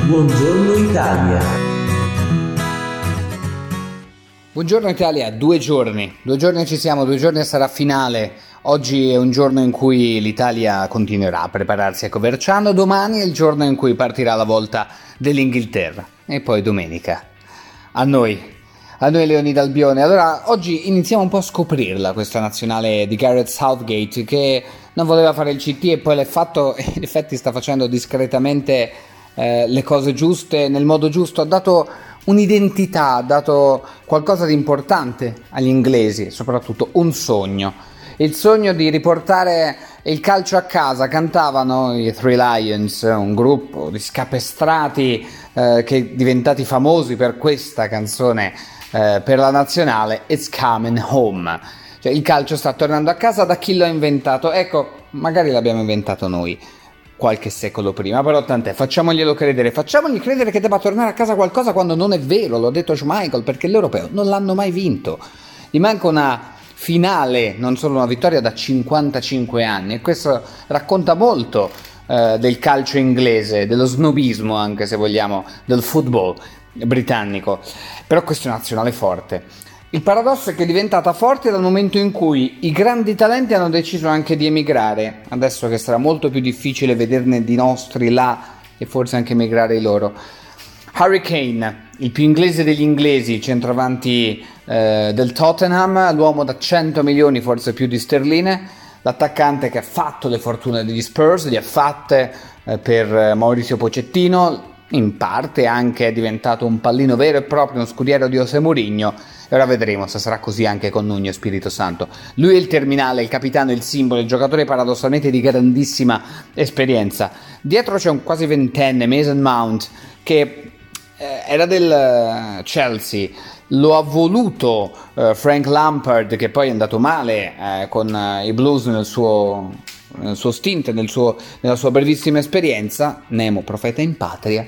Buongiorno Italia. Buongiorno Italia, 2 giorni ci siamo, 2 giorni sarà finale. Oggi è un giorno in cui l'Italia continuerà a prepararsi a Coverciano, domani è il giorno in cui partirà la volta dell'Inghilterra e poi domenica a noi Leoni d'Albione. Allora, oggi iniziamo un po' a scoprirla questa nazionale di Gareth Southgate, che non voleva fare il CT e poi l'ha fatto e in effetti sta facendo discretamente le cose giuste, nel modo giusto. Ha dato un'identità, ha dato qualcosa di importante agli inglesi, soprattutto un sogno. Il sogno di riportare il calcio a casa. Cantavano i Three Lions, un gruppo di scapestrati che diventati famosi per questa canzone per la nazionale, It's Coming Home. Cioè, il calcio sta tornando a casa. Da chi l'ha inventato? Ecco, magari l'abbiamo inventato noi qualche secolo prima, però tant'è, facciamogli credere che debba tornare a casa qualcosa quando non è vero. L'ho detto Schmeichel, perché l'europeo non l'hanno mai vinto, gli manca una finale, non solo una vittoria, da 55 anni, e questo racconta molto del calcio inglese, dello snobismo, anche se vogliamo, del football britannico. Però questa è una nazionale forte. Il paradosso è che è diventata forte dal momento in cui i grandi talenti hanno deciso anche di emigrare, adesso che sarà molto più difficile vederne di nostri là e forse anche emigrare i loro. Harry Kane, il più inglese degli inglesi, centravanti del Tottenham, l'uomo da 100 milioni, forse più di sterline, l'attaccante che ha fatto le fortune degli Spurs, le ha fatte per Mauricio Pochettino, in parte anche è diventato un pallino vero e proprio, uno scudiero di José Mourinho, e ora vedremo se sarà così anche con Nuno Spirito Santo. Lui è il terminale, il capitano, il simbolo, il giocatore paradossalmente di grandissima esperienza. Dietro c'è un quasi ventenne, Mason Mount, che era del Chelsea, lo ha voluto Frank Lampard, che poi è andato male con i Blues nel suo stint, nella sua brevissima esperienza. Nemo, profeta in patria,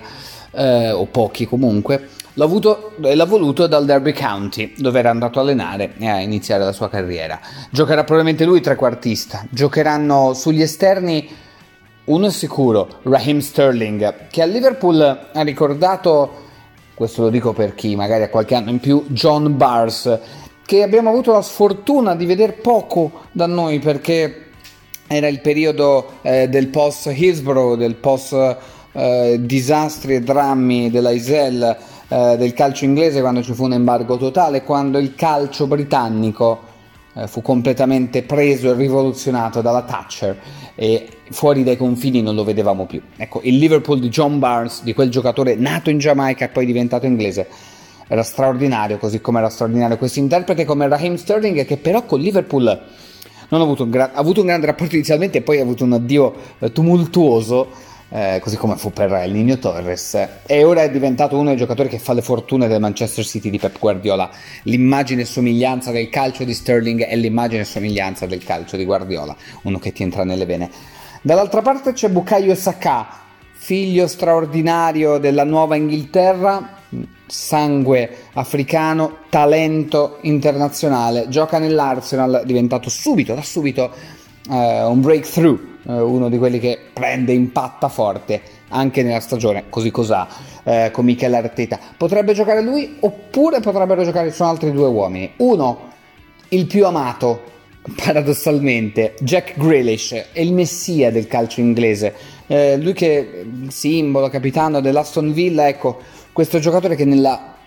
o pochi comunque. L'ha voluto dal Derby County, dove era andato a allenare e a iniziare la sua carriera. Giocherà probabilmente lui trequartista. Giocheranno sugli esterni, uno è sicuro, Raheem Sterling, che a Liverpool ha ricordato, questo lo dico per chi magari ha qualche anno in più, John Bars, che abbiamo avuto la sfortuna di vedere poco da noi, perché era il periodo del post Hillsborough, del post disastri e drammi della Isel, del calcio inglese, quando ci fu un embargo totale, quando il calcio britannico fu completamente preso e rivoluzionato dalla Thatcher e fuori dai confini non lo vedevamo più. Ecco, il Liverpool di John Barnes, di quel giocatore nato in Giamaica e poi diventato inglese, era straordinario, così come era straordinario questo interprete come Raheem Sterling, che però con Liverpool non ha avuto un grande rapporto inizialmente e poi ha avuto un addio tumultuoso, così come fu per il Niño Torres, e ora è diventato uno dei giocatori che fa le fortune del Manchester City di Pep Guardiola. L'immagine e somiglianza del calcio di Sterling è l'immagine e somiglianza del calcio di Guardiola, uno che ti entra nelle vene. Dall'altra parte c'è Bukayo Saka, figlio straordinario della nuova Inghilterra, sangue africano, talento internazionale, gioca nell'Arsenal, è diventato da subito un breakthrough, uno di quelli che prende, impatta forte anche nella stagione così cos'ha, con Mikel Arteta. Potrebbe giocare lui, oppure potrebbero giocare, sono altri 2 uomini. Uno, il più amato paradossalmente, Jack Grealish, è il messia del calcio inglese, lui che simbolo, capitano dell'Aston Villa. Ecco, questo giocatore che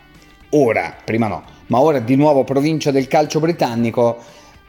ora di nuovo provincia del calcio britannico,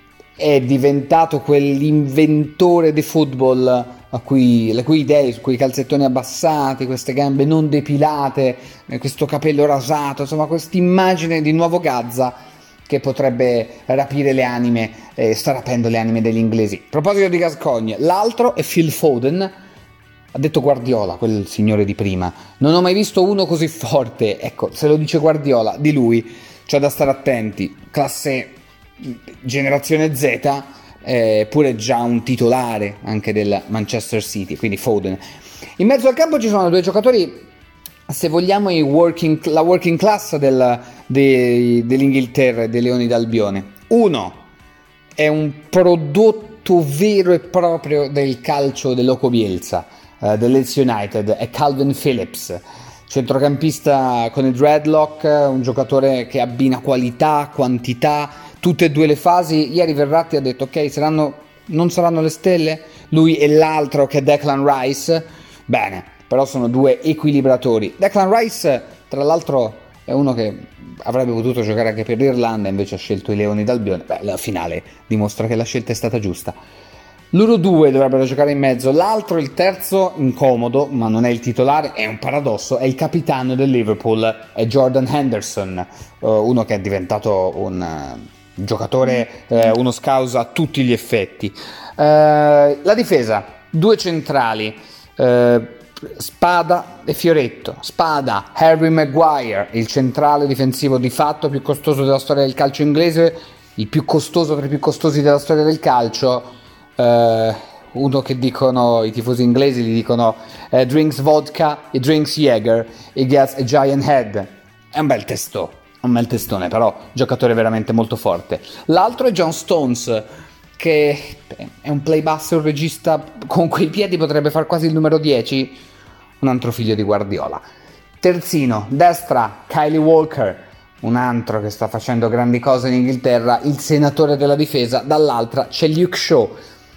è diventato quell'inventore di football le cui idee, su quei calzettoni abbassati, queste gambe non depilate, questo capello rasato, insomma quest'immagine di nuovo Gazza che potrebbe rapire le anime, sta rapendo le anime degli inglesi. A proposito di Gascogne, l'altro è Phil Foden. Ha detto Guardiola, quel signore di prima, non ho mai visto uno così forte. Ecco, se lo dice Guardiola, di lui c'è da stare attenti. Classe generazione Z, pure già un titolare anche del Manchester City, quindi Foden. In mezzo al campo ci sono 2 giocatori, se vogliamo la working class dell'Inghilterra e dei Leoni d'Albione. Uno è un prodotto vero e proprio del calcio del Loco Bielsa, del Leeds United, è Calvin Phillips. centrocampista con i dreadlock, un giocatore che abbina qualità, quantità, tutte e due le fasi. Ieri Verratti ha detto ok, non saranno le stelle, lui e l'altro che è Declan Rice, bene, però sono due equilibratori. Declan Rice tra l'altro è uno che avrebbe potuto giocare anche per l'Irlanda, invece ha scelto i Leoni d'Albione. La finale dimostra che la scelta è stata giusta. Loro due dovrebbero giocare in mezzo, l'altro, il terzo, incomodo, ma non è il titolare, è un paradosso, è il capitano del Liverpool, è Jordan Henderson, uno che è diventato un giocatore, uno scausa a tutti gli effetti. La difesa, due centrali, Spada e Fioretto. Spada, Harry Maguire, il centrale difensivo di fatto più costoso della storia del calcio inglese, il più costoso tra i più costosi della storia del calcio, uno che dicono i tifosi inglesi, gli dicono drinks vodka e drinks Jäger e gets a giant head. È un bel testone, però giocatore veramente molto forte. L'altro è John Stones, che è un playbasso, un regista con quei piedi potrebbe far quasi il numero 10, un altro figlio di Guardiola. Terzino, destra, Kylie Walker, un altro che sta facendo grandi cose in Inghilterra, il senatore della difesa. Dall'altra c'è Luke Shaw,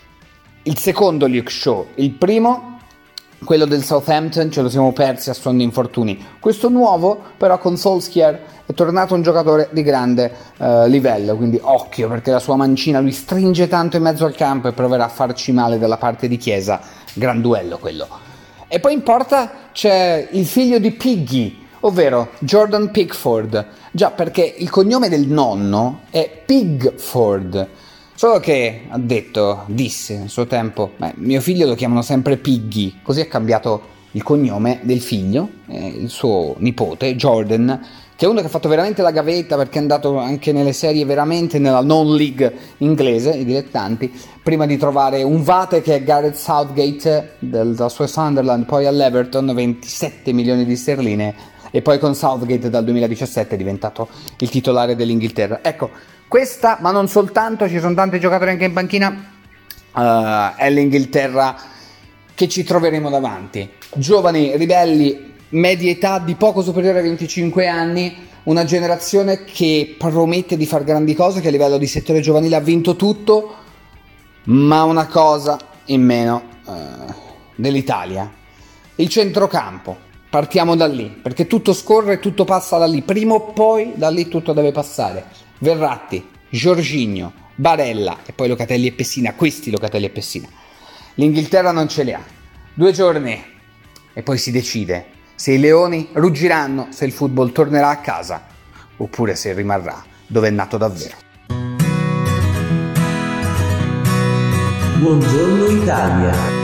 il secondo Luke Shaw. Il primo, quello del Southampton, ce lo siamo persi a suon di infortuni. Questo nuovo, però, con Solskjaer è tornato un giocatore di grande livello, quindi occhio, perché la sua mancina lui stringe tanto in mezzo al campo e proverà a farci male dalla parte di Chiesa. Gran duello quello. E poi in porta c'è il figlio di Piggy, ovvero Jordan Pickford. Già, perché il cognome del nonno è Pigford. Solo che disse nel suo tempo, mio figlio lo chiamano sempre Piggy, così ha cambiato il cognome del figlio, il suo nipote Jordan, che è uno che ha fatto veramente la gavetta, perché è andato anche nelle serie veramente nella non-league inglese, i dilettanti, prima di trovare un vate che è Gareth Southgate della sua Sunderland, poi all'Everton, 27 milioni di sterline, e poi con Southgate dal 2017 è diventato il titolare dell'Inghilterra. Ecco, questa, ma non soltanto, ci sono tanti giocatori anche in panchina, è l'Inghilterra che ci troveremo davanti. Giovani, ribelli, media età di poco superiore ai 25 anni, una generazione che promette di far grandi cose, che a livello di settore giovanile ha vinto tutto, ma una cosa in meno dell'Italia: il centrocampo. Partiamo da lì, perché tutto scorre, tutto passa da lì, prima o poi da lì tutto deve passare. Verratti, Jorginho, Barella e poi Locatelli e Pessina, questi Locatelli e Pessina. L'Inghilterra non ce li ha. 2 giorni e poi si decide se i leoni ruggiranno, se il football tornerà a casa oppure se rimarrà dove è nato davvero. Buongiorno Italia.